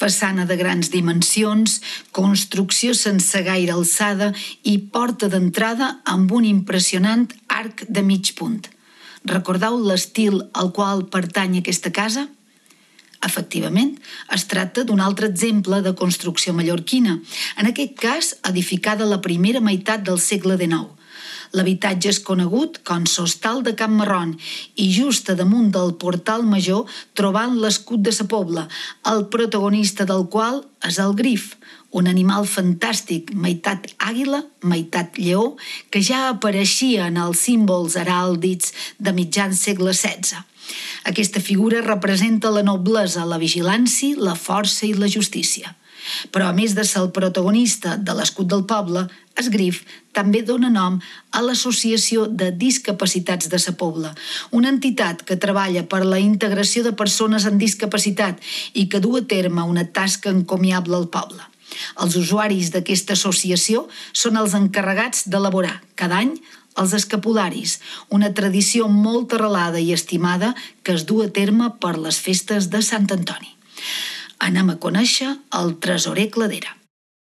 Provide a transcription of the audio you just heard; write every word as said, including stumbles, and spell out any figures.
Façana de grans dimensions, construcció sense gaire alçada i porta d'entrada amb un impressionant arc de mig punt. Recordeu l'estil al qual pertany aquesta casa? Efectivament, es tracta d'un altre exemple de construcció mallorquina, en aquest cas edificada a la primera meitat del segle dinou. L'habitatge és conegut com l'Hostal de Can Marron i just a damunt del portal major trobant l'escut de sa Pobla, el protagonista del qual és el grif, un animal fantàstic, meitat àguila, meitat lleó, que ja apareixia en els símbols heràldics de mitjan segle setze. Aquesta figura representa la noblesa, la vigilància, la força i la justícia. Però a més de ser el protagonista de l'escut del poble, el grif també dona nom a l'Associació de Discapacitats de sa Pobla, una entitat que treballa per la integració de persones amb discapacitat i que du a terme una tasca encomiable al poble. Els usuaris d'aquesta associació són els encarregats d'elaborar, cada any, els escapularis, una tradició molt arrelada i estimada que es du a terme per les festes de Sant Antoni. Anem a conèixer el tresorer Cladera.